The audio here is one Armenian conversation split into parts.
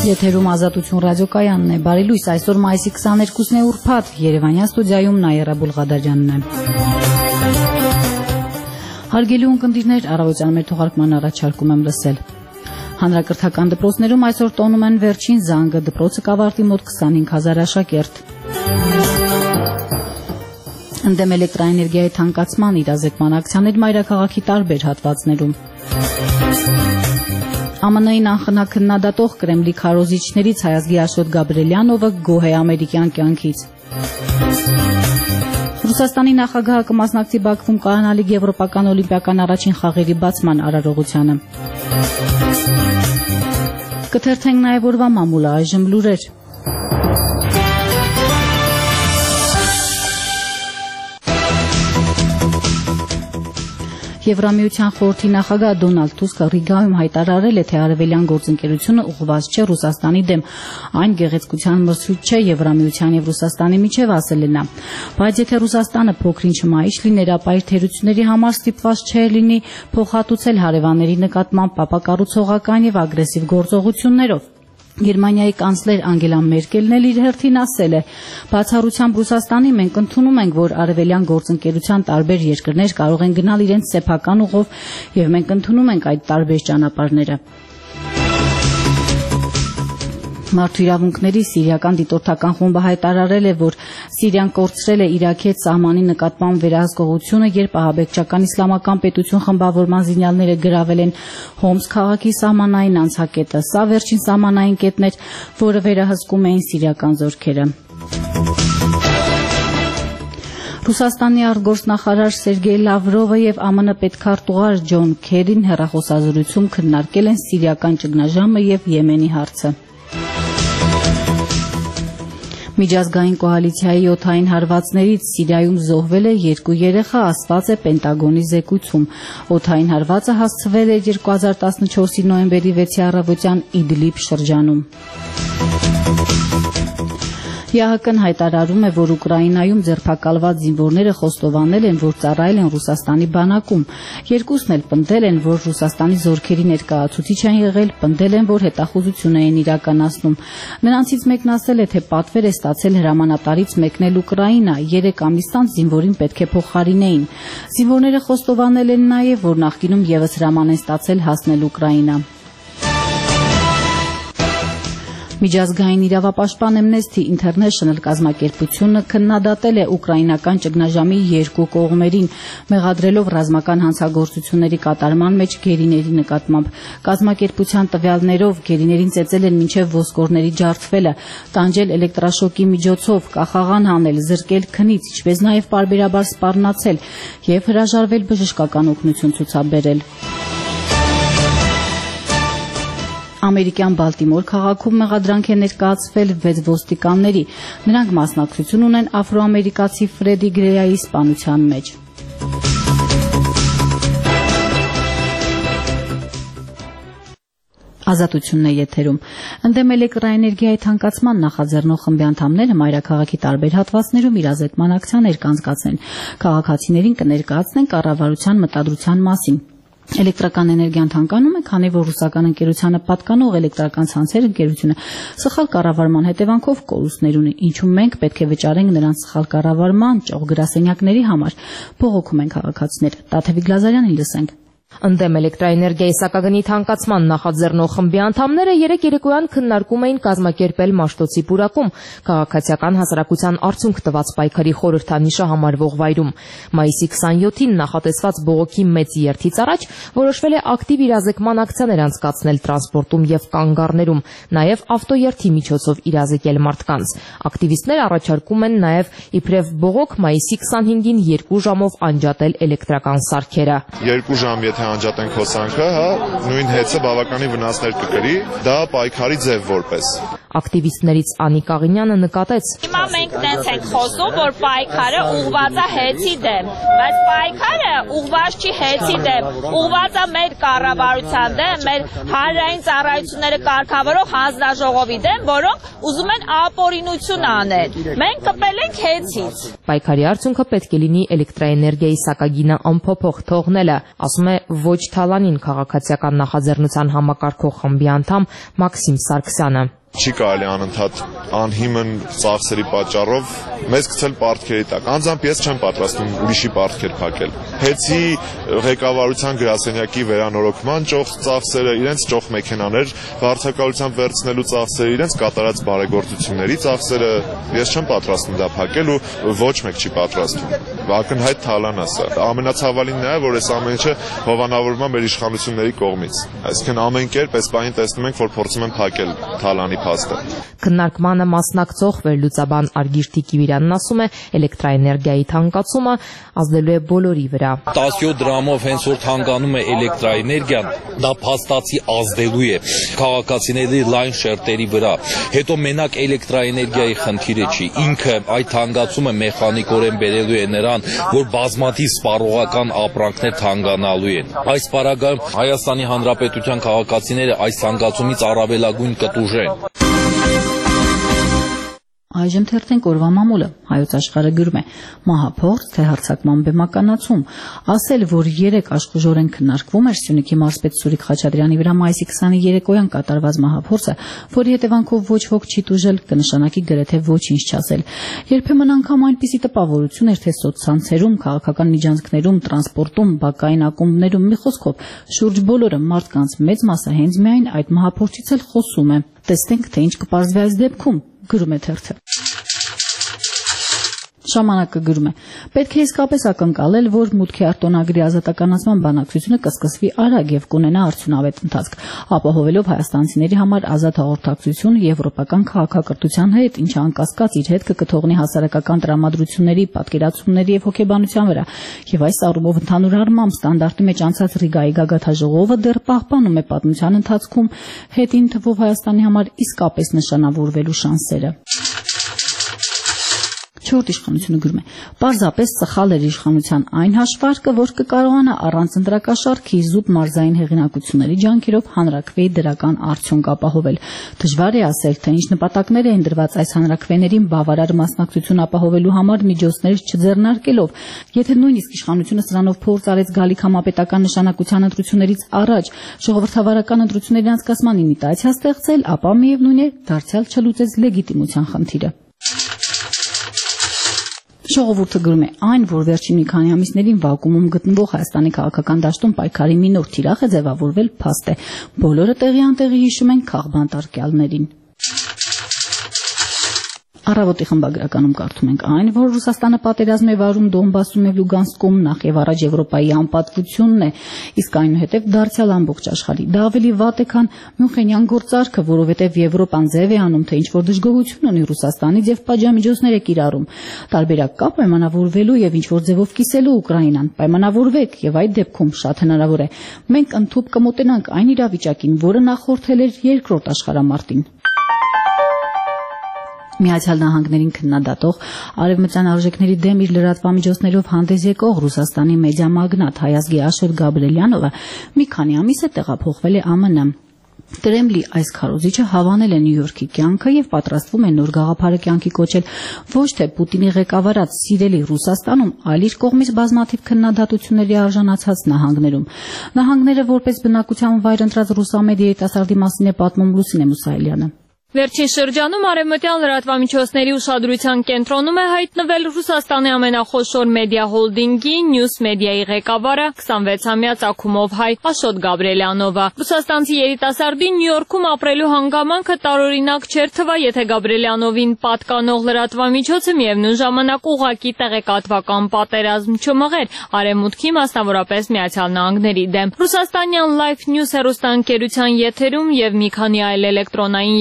Եթերում Ազատություն ռադիոկայանն է, բարի լույս, այսօր մայիսի 22-ն է ուրբաթ, Երևանյան ստուդիայում Նաիրա Բուլղադարյանն է։ Հարգելի ունկնդիրներ, առավոտյան մեր թողարկման առաջարկում եմ լսել։ Հանրակրթական դպրոցներում այսօր տոնում են վերջին զանգը, դպրոցը կավարտի մոտ 25,000 աշակերտ։ Ընդդեմ էլեկտրաէներգիայի թանկացման իրազեկման ակցիաներ մայրաքաղաքի տարբեր հատվածներում։ ԱՄՆ-ին անխնա-քննադատող Կրեմլի քարոզիչներից Հայազգի Աշոտ Գաբրելյանովը գոհ է ամերիկյան կյանքից։ Ռուսաստանի նախագահը կմասնակցի Բաքվում կայանալիք եվրոպական օլիմպիական առաջին խաղերի բացման արարողությանը։ Կթերթենք նաև օրվա մամուլը, այժմ լուրեր։ Եվրամիության խորհրդի նախագահ Դոնալդ Տուսկը Ռիգայում հայտարարել է, թե արևելյան գործընկերությունը ուղղված չէ Ռուսաստանի դեմ, այն գեղեցկության մրցույթ չէ Եվրամիության եւ Ռուսաստանի միջև, ասել է նա։ Բայց եթե Ռուսաստանը փոքրինչ մայիշ լիներ, ապա իր թերությունների համար ստիպված չէ լինի փոխհատուցել հարևանների նկատմամբ ապակառուցողական եւ ագրեսիվ գործողություններով։ Գերմանիայի կանցլեր Անգելա Մերկելն էլ իր հերթին ասել է. բացառությամբ Ռուսաստանի մենք ընդունում ենք, որ արևելյան գործընկերության տարբեր երկրներ կարող են գնալ իրենց սեփական ուղով եւ մենք ընդունում ենք այդ տարբեր ճանապարհները։ Մարդու իրավունքների սիրիական դիտորդական խումբը հայտարարել է, որ Սիրիան կորցրել է Իրաքի հետ սահմանի նկատմամբ վերահսկողությունը, երբ ահաբեկչական իսլամական պետություն խմբավորման զինյալները գրավել են Հոմս քաղաքի սահմանային անցակետը։ Սա վերջին սահմանային կետն էր, որը վերահսկում էին սիրիական զորքերը։ Ռուսաստանի արտգործնախարար Սերգեյ Լավրովը եւ ԱՄՆ պետքարտուղար Ջոն Քերին հեռախոսազրույցում քննարկել են սիրիական ճգնաժամը եւ Եմենի հարցը։ Միջազգային կոալիցիայի օդային հարվածներից Սիրիայում զոհվել է 2 երեխա, ասված է Պենտագոնի զեկույցում։ Օդային հարվածը հասցվել է 2014-ի նոյեմբերի 6-ի առավոտյան Իդլիբ շրջանում։ ԵԱՀԿ-ն հայտարարում է, որ Ուկրաինայում ձերբակալված զինվորները խոստովանել են, որ ծառայել են Ռուսաստանի բանակում։ Երկուսն էլ պնդել են, որ Ռուսաստանի զորքերի ներկայացուցիչ են եղել, պնդել են, որ հետախուզություն էին իրականացնում։ Նրանցից մեկն ասել է, թե պատվեր է ստացել հրամանատարից մեկնել Ուկրաինա, 3 ամիս անց զինվորին պետք է փոխարինեին։ Զինվորները խոստովանել են նաև, որ նախկինում ևս հրաման են ստացել հասնել Ուկրաինա։ Միջազգային իրավապաշտպան Amnesty International կազմակերպությունը քննադատել է ուկրաինական ճգնաժամի երկու կողմերին, մեղադրելով ռազմական հանցագործությունների կատարման մեջ գերիների նկատմամբ։ Կազմակերպության տվյալներով գերիներին ծեծել են մինչև ոսկորների ջարդվելը, տանջել էլեկտրաշոկի միջոցով, կախաղան հանել, զրկել քնից, ինչպես նաև պարբերաբար սպառնացել եւ հրաժարվել բժշկական օգնություն ցուցաբերել։ Ամերիկյան Բալտիմոր քաղաքում մեղադրանք է ներկայացվել 6 ոստիկանների։ Նրանք մասնակցություն ունեն աֆրոամերիկացի Ֆրեդի Գրեյայի սպանության մեջ։ Ազատությունն է եթերում։ Ընդդեմ էլեկտրաէներգիայի թանկացման նախաձեռնող խմբի անդամները մայրաքաղաքի տարբեր հատվածներում իրազեկման ակցիաներ կանցկացնեն։ Քաղաքացիներին կներկայացնեն կառավարության մտադրության մասին։ Էլեկտրական էներգիան թանկանում է, քանի որ ռուսական ընկերությանը պատկանող էլեկտրական ցանցեր ընկերությունը սխալ կառավարման հետևանքով կորուստներ ունի, ինչում մենք պետք է վճարենք նրանց սխալ կառավարման ճոխ գրասենյակների համար։ Բողոքում են քաղաքացիները։ Տաթևիկ Լազարյանին լսենք։ Ընդդեմ էլեկտրաէներգիայի սակագնի թանկացման նախաձեռնող խմբի անդամները երեկ երեկոյան քննարկում էին կազմակերպել Մաշտոցի պուրակում քաղաքացիական հասարակության արդյունք տված պայքարի խորհրդանիշը համարվող վայրում։ Մայիսի 27-ին նախատեսված բողոքի մեծ երթից առաջ որոշվել է ակտիվ իրազեկման ակցիաներ անցկացնել տրանսպորտում եւ կանգառներում, նաեւ ավտոերթի միջոցով իրազեկել մարդկանց։ Ակտիվիստները առաջարկում են նաեւ իբրև բողոք մայիսի 25-ին 2 ժամով անջատել էլեկտրական սարքերը։ 2 ժամ եթե անջատենք հոսանքը, նույն հեծը բավականին վնասներ կկրի, դա պայքարի ձև որպես։ Ակտիվիստներից Անիկ Աղինյանը նկատեց. Հիմա մենք տենց ենք խոսում, որ պայքարը ուղղված է հեծի դեմ, բայց պայքարը ուղղված չի հեծի դեմ, ուղղված է մեր կառավարության դեմ, մեր հանրային ծառայությունները կարգավորող հանձնաժողովի դեմ, որոնք ուզում են ապօրինություն անել։ Մենք կպել ենք հեծից։ Պայքարի արդյունքը պետք է լինի էլեկտրաէներգիայի սակագինը անփոփոխ թողնելը, ասում է ոչ Թալանին քաղաքացիական նախաձեռնության համակարգող խմբի անդամ Մաքսիմ Սարգսյանը. Չի կարելի անընդհատ անհիմն ծախսերի պատճառով մեզ գցել պարտքերի տակ։ Անձամբ ես չեմ պատրաստում ուրիշի պարտքեր փակել։ Հեցի ղեկավարության գրասենյակի վերանորոգման ճոխ ծախսերը, իրենց ճոխ մեքենաներ վարձակալությամբ վերցնելու ծախսերը, իրենց կատարած բարեգործությունների ծախսերը ես չեմ պատրաստում դա փակել ու ոչ մեկ չի պատրաստում։ Ակնհայտ Թալան է սա։ Ամենացավալին նա է, որ այս ամեն ինչը հովանավորվում է մեր իշխանությունների կողմից։ Այսինքն ամեն կերպ այս պահին տեսնում ենք, որ փորձում են փակել Թալանի փաստը։ Քննարկմանը մասնակցող վերլուծաբան Արգիրտի Կիվիրանն ասում է, էլեկտրաէներգիայի թանկացումը ազդելու է բոլորի վրա։ 17 դրամով հենց որ թանկանում է էլեկտրաէներգիան, դա փաստացի ազդելու է քաղաքացիների լայն շերտերի վրա։ Հետո մենակ էլեկտրաէներգիայի խնդիրը չի, ինքը այդ թանկացումը մեխանիկորեն բերելու է նրան, որ բազմաթիվ սպառողական ապրանքներ թանկանալու են։ Այս պարագայում Հայաստանի Հանրապետության քաղաքացիները այս թանկացումից առավելագույն կտուժեն։ Այժմ թերթենք օրվա մամուլը, Հայոց աշխարհը գրում է. մահափորձ թե հարձակման բեմականացում, ասել, որ 3 աշխուժորեն քննարկվում էր Սյունիքի մարզպետ Սուրիկ Խաչատրյանի վրա մայիսի 20-ի երեկոյան կատարված մահափորձը, որի հետևանքով ոչ ոք չի տուժել, կնշանակի գրեթե ոչինչ չասել։ Երբեմն անգամ այնպիսի տպավորություն էր, թե սոցցանցերում, քաղաքական միջանցքներում, տրանսպորտում, բակային ակումբներում, մի խոսքով, շուրջ բոլորը մարդկանց մեծ մասը հենց միայն այդ մահափորձից էլ խոսում է։ Տեսնենք, թե ինչ կպարզվի այս դեպքում, գրում է թերթը։ Ժամանակը գրում է. պետք է իսկապես ակնկալել, որ մուտքի արտոնագրի ազատականացման բանակցությունը կսկսվի արագ եւ կունենա արդյունավետ ընթացք, ապահովելով հայաստանցիների համար ազատ հաղորդակցություն եվրոպական քաղաքակրթության հետ, ինչը անկասկած իր հետ կթողնի հասարակական տրամադրությունների, պատկերացումների եւ հոգեբանության վրա։ Եվ այս առումով ընդհանուր առմամբ ստանդարտի մեջ անցած Ռիգայի գագաթաժողովը դեռ պահպանում է պատմության ընթացքում հետին թվով Հայաստանի համար իսկապես նշանավորվելու շանսերը։ Չորրորդ իշխանությունը գրում է. պարզապես սխալ էր իշխանության այն հաշվարկը, որ կկարողանա առանց ընտրակաշառքի զուտ մարզային հեղինակությունների ջանքերով հանրաքվեի դրական արդյունք ապահովել։ Դժվար է ասել, թե ինչ նպատակներ էին դրված այս հանրաքվեներին բավարար մասնակցություն ապահովելու համար միջոցներ չձեռնարկելով։ Եթե նույնիսկ իշխանությունը սրանով փորձ արեց գալիք համապետական նշանակության ընտրություններից առաջ ժողովրդավարական ընտրությունների անցկացման իմիտացիա ստեղծել, ապա միևնույն է դարձյալ չլուծեց լեգիտիմության խնդիրը։ Ժողովուրդը գրում է. այն, որ վերջին մի քանի ամիսներին վակուումում գտնվող Հայաստանի քաղաքական դաշտում պայքարի մի նոր թիրախ է ձևավորվել, փաստ է։ Բոլորը տեղի անտեղի հիշում են քաղբան տարկյալներին։ Առավոտի խմբագրականում կարդում ենք այն, որ Ռուսաստանը պատերազմ է վարում Դոնբասում եւ Լուգանսկում, նախ եւ առաջ Եվրոպայի անպատվությունն է, իսկ այնուհետեւ դարձյալ ամբողջ աշխարհի։ Դա ավելի վատ է, քան Մյունխենյան գործարքը, որովհետեւ Եվրոպան ձև է անում, թե ինչ որ դժգոհություն ունի Ռուսաստանից եւ պատժամիջոցներ է կիրառում։ Տարբերակ կա պայմանավորվելու եւ ինչ որ ձևով կիսելու Ուկրաինան։ Պայմանավորվեք եւ այդ դեպքում շատ հնարավոր է մենք ընդཐུպ կմոտենանք այն իրավիճակին, որը նախորդել էր երկրորդ աշխարհամարտին։ Միացյալ Նահանգներին քննադատող արևմտյան արժեքների դեմ իր լրատվամիջոցներով հանդես եկող Ռուսաստանի մեդիա մագնատ հայազգի Աշոտ Գաբրելյանովը մի քանի ամիս է տեղափոխվել է ԱՄՆ։ Կրեմլի այս քարոզիչը հավանել է Նյու Յորքի կյանքը եւ պատրաստվում է նոր գաղափարը կյանքի կոչել ոչ թե Պուտինի ղեկավարած սիրելի Ռուսաստանում, այլ իր կողմից բազմաթիվ քննադատությունների արժանացած նահանգներում։ Նահանգները որպես բնակության վայր ընտրած ռուսամեդիա երիտասարդի մասին է պատմում Լուսինե Մուսայելյանը։ Վերջին շրջանում արևմտյան լրատվամիջոցների ուշադրության կենտրոնում է հայտնվել Ռուսաստանի ամենախոշոր մեդիա հոլդինգի Նյուս մեդիայի ղեկավարը 26-ամյա ծագումով հայ Աշոտ Գաբրելյանովը։ Ռուսաստանցի երիտասարդի Նյու Յորքում ապրելու հանգամանքը տարօրինակ չէր թվա, եթե Գաբրելյանովին պատկանող լրատվամիջոցը միևնույն ժամանակ ուղղակի տեղեկատվական պատերազմ չմղեր արևմուտքի, մասնավորապես Միացյալ Նահանգների դեմ։ Ռուսաստանյան Life News հեռուստաընկերության եթերում եւ մի քանի այլ էլեկտրոնային եւ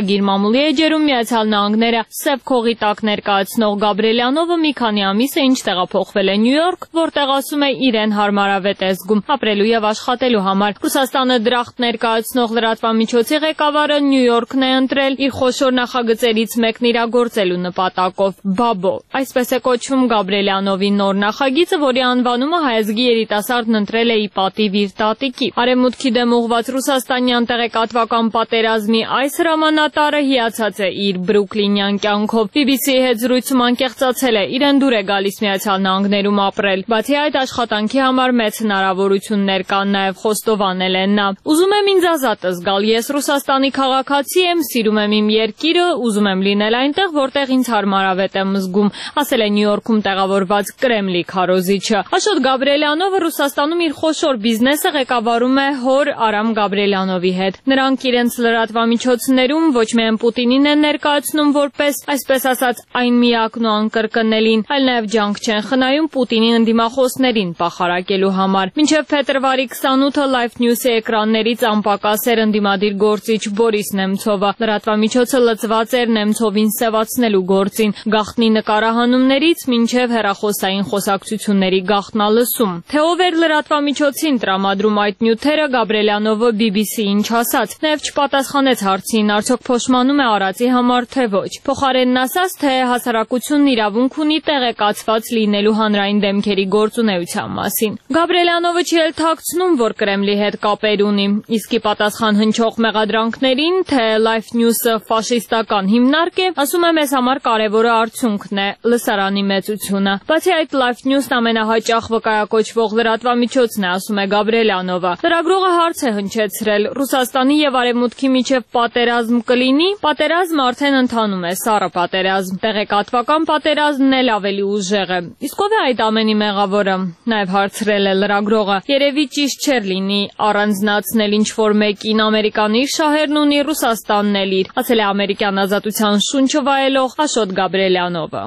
նախագիր մամուլի էջերում Միացյալ Նահանգները սև քողի տակ ներկայացնող Գաբրիելյանովը մի քանի ամիս է ինչ տեղափոխվել է Նյու Յորք, որտեղ ասում է իրեն հարմարավետ է զգում ապրելու եւ աշխատելու համար։ Ռուսաստանը դրախտ ներկայացնող լրատվամիջոցի ղեկավարը Նյու Յորքն է ընտրել իր խոշոր նախագծերից մեկն իրագործելու նպատակով։ Բաբո, այսպես է կոչվում Գաբրիելյանովի նոր նախագիծը, որի անվանումը հայազգի երիտասարդն ընտրել է ի պատիվ իր տատիկի։ Արևմուտքի դեմ ուղղված ռուսաստանյան տեղեկատվական պատերազմի այս հրամանատարը հիացած է իր բրուքլինյան կյանքով։ BBC-ի հետ զրույցում անկեղծացել է, իրեն դուր է գալիս Միացյալ Նահանգներում ապրել։ Բացի այդ, աշխատանքի համար մեծ հնարավորություններ կան, նաև խոստովանել է նա։ Ուզում եմ ինձ ազատ զգալ, ես Ռուսաստանի քաղաքացի եմ, սիրում եմ իմ երկիրը, ուզում եմ լինել այնտեղ, որտեղ ինձ հարմարավետ եմ զգում, ասել է Նյու Յորքում տեղավորված Կրեմլի քարոզիչը։ Աշոտ Գաբրիելյանովը Ռուսաստանում իր խոշոր բիզնեսը ղեկավարում է հոր Արամ Գաբրիելյանովի հետ։ Նրանք իրենց լրատվամիջոցներում ոչ միայն Պուտինին են ներկայացնում որպես, այսպես ասած, այն միակն ու անկրկնելին, այլ նաև ջանք չեն խնայում Պուտինի ընդդիմախոսներին պախարակելու համար։ Մինչև փետրվարի 28-ը Live News-ի էկրաններից անպակաս էր ընդդիմադիր գործիչ Բորիս Նեմցովը։ Լրատվամիջոցը լծված էր Նեմցովին սևացնելու գործին, գաղտնի նկարահանումներից մինչև հեռախոսային խոսակցությունների գաղտնալսում։ Թե ով էր լրատվամիջոցին տրամադրում այդ նյութերը, Գաբրիելյանովը BBC-ին չասաց, նաև չպատասխանեց հարցին, արդյոք փոշմանում է արածի համար, թե ոչ։ Փոխարենն ասաց, թե հասարակությունն իրավունք ունի տեղեկացված լինելու հանրային դեմքերի գործունեության մասին։ Գաբրիելյանովը չի էլ թաքցնում, որ Կրեմլի հետ կապեր ունի, իսկ ի պատասխան հնչող մեղադրանքներին, թե Live News-ը ֆաշիստական հիմնարկ է, ասում է մեզ համար կարևորը արդյունքն է, լսարանի մեծությունը։ Բացի այդ, Live News-ն ամենահաճախ վկայակոչվող լրատվամիջոցն է, ասում է Գաբրիելյանովը։ Լրագրողը հարց է հնչեցրել. Ռուսաստանի եւ Արևմուտքի միջև պատերազմ կլինի։ Պատերազմը արդեն ընթանում է, սառը պատերազմ։ Տեղեկատվական պատերազմն էլ ավելի ուժեղ է։ Իսկ ով է այդ ամենի մեղավորը։ Նաև հարցրել է լրագրողը. երևի ճիշտ չէր լինի առանձնացնել ինչ-որ մեկին, Ամերիկան իր շահերն ունի, Ռուսաստանն էլ իր, ասել է ամերիկյան ազատության շունչը վայելող Աշոտ Գաբրիելյանովը։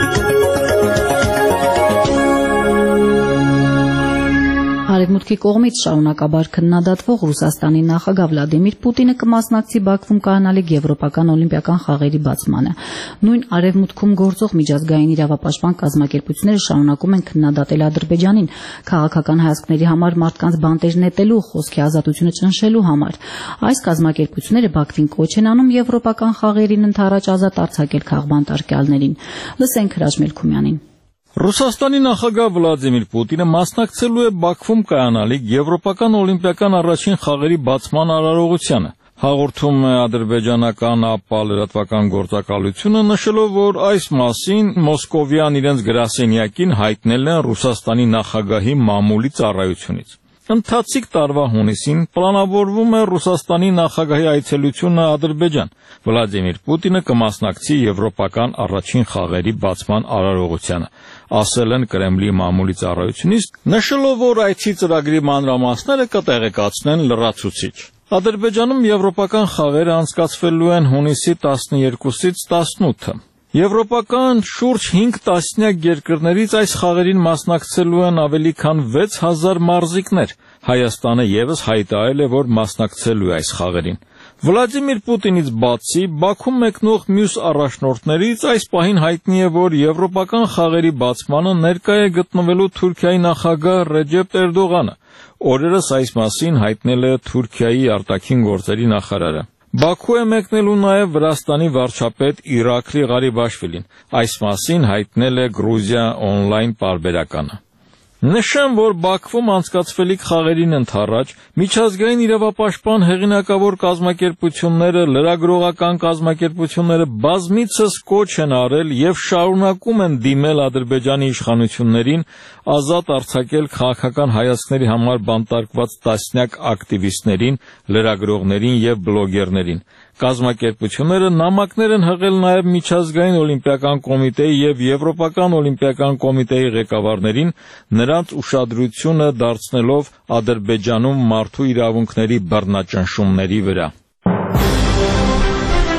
Արևմուտքի կողմից շարունակաբար քննադատվող Ռուսաստանի նախագահ Վլադիմիր Պուտինը կմասնակցի Բաքվում կայանալիք Եվրոպական օլիմպիական խաղերի բացմանը։ Նույն Արևմուտքում գործող միջազգային իրավապաշտպան կազմակերպությունները շարունակում են քննադատել Ադրբեջանին քաղաքական հայացքների համար մարդկանց բանտեր նետելու, խոսքի ազատությունը ճնշելու համար։ Այս կազմակերպությունները Բաքվին կոչ են անում Եվրոպական խաղերին ընդառաջ ազատ արձակել քաղբանտարկյալներին։ Լսենք Հրաչ Մելքումյանին։ Ռուսաստանի նախագահ Վլադիմիր Պուտինը մասնակցելու է Բաքվում կայանալիք Եվրոպական օլիմպիական առաջին խաղերի բացման արարողությանը։ Հաղորդում է ադրբեջանական ԱՊԱ լրատվական գործակալությունը, նշելով, որ այս մասին Մոսկովյան իրենց գրասենյակին հայտնել են Ռուսաստանի նախագահի մամուլի ծառայությունից։ Ընթացիկ տարվա հունիսին պլանավորվում է Ռուսաստանի նախագահի այցելությունը Ադրբեջան։ Վլադիմիր Պուտինը կմասնակցի Եվրոպական առաջին խաղերի բացման արարողությանը, ասել են Կրեմլի մամուլի ծառայությունից, նշելով, որ այցի ծրագրի մանրամասները կտեղեկացնեն լրացուցիչ։ Ադրբեջանում Եվրոպական խաղերը անցկացվելու են հունիսի 12-ից 18-ը։ Եվրոպական շուրջ 5 տասնյակ երկրներից այս խաղերին մասնակցելու են ավելի քան 6000 մարզիկներ։ Հայաստանը ևս հայտարարել է, որ մասնակցելու է այս խաղերին։ Վլադիմիր Պուտինից բացի Բաքու մեկնող մյուս առաջնորդներից այս պահին հայտնի է, որ Եվրոպական խաղերի բացմանը ներկա է գտնվելու Թուրքիայի նախագահ Ռեջեփ Էրդողանը։ Օրերս այս մասին հայտնել է Թուրքիայի արտաքին գործերի նախարարը։ Բաքու է մեկնելու նաև Վրաստանի վարչապետ Իրաքլի Ղարիբաշվիլին։ Այս մասին հայտնել է Գրուզիա օնլայն պարբերականը։ Նշեմ, որ Բաքվում անցկացվելիք խաղերին ընդառաջ միջազգային իրավապաշտպան հեղինակավոր կազմակերպությունները, լրագրողական կազմակերպությունները բազմիցս կոչ են արել եւ շարունակում են դիմել Ադրբեջանի իշխանություններին ազատ արձակել քաղաքական հայացքների համար բանտարկված տասնյակ ակտիվիստներին, լրագրողներին եւ բլոգերներին։ Կազմակերպությունները նամակներ են հղել նաև Միջազգային օլիմպիական կոմիտեի եւ Եվրոպական օլիմպիական կոմիտեի ղեկավարներին, նրանց ուշադրությունը դարձնելով Ադրբեջանում մարդու իրավունքների բռնաճնշումների վրա։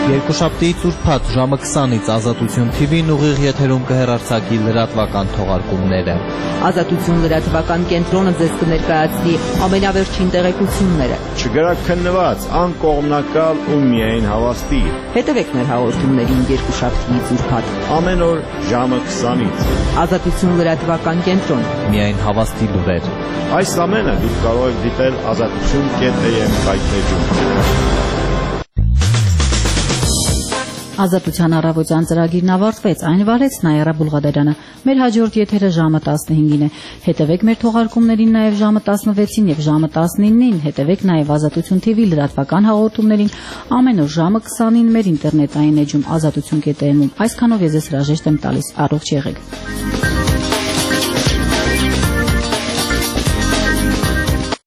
Երկուշաբթի ծուրփաթ ժամը 20-ից Ազատություն TV-ն ուղիղ եթերում կհեռարձակի լրատվական թողարկումները։ Ազատություն լրատվական կենտրոնը ձեզ կներկայացնի ամենավերջին տեղեկությունները։ Չգրաքննված, անկողմնակալ ու միայն հավաստի։ Հետևեք մեր հաղորդումներին երկուշաբթի ծուրփաթ Ամեն օր ժամը 20-ից։ Ազատություն լրատվական կենտրոն։ Միայն հավաստի լուրեր։ Այս ամենը դուք կարող եք դիտել azatutun.am կայքեջում։ Ազատության առավոտյան ծրագիրն ավարտվեց, այն վարեց Նայարա Բուլղադարյանը։ Մեր հաջորդ եթերը ժամը 15-ին է։ Հետևեք մեր թողարկումներին նաև ժամը 16-ին եւ ժամը 19-ին։ Հետևեք նաև Ազատություն TV լրատվական հաղորդումներին ամեն օր ժամը 20-ին մեր ինտերնետային էջում azatutun.am-ում։ Այսքանով ես հրաժեշտ եմ տալիս։ Առողջ եղեք։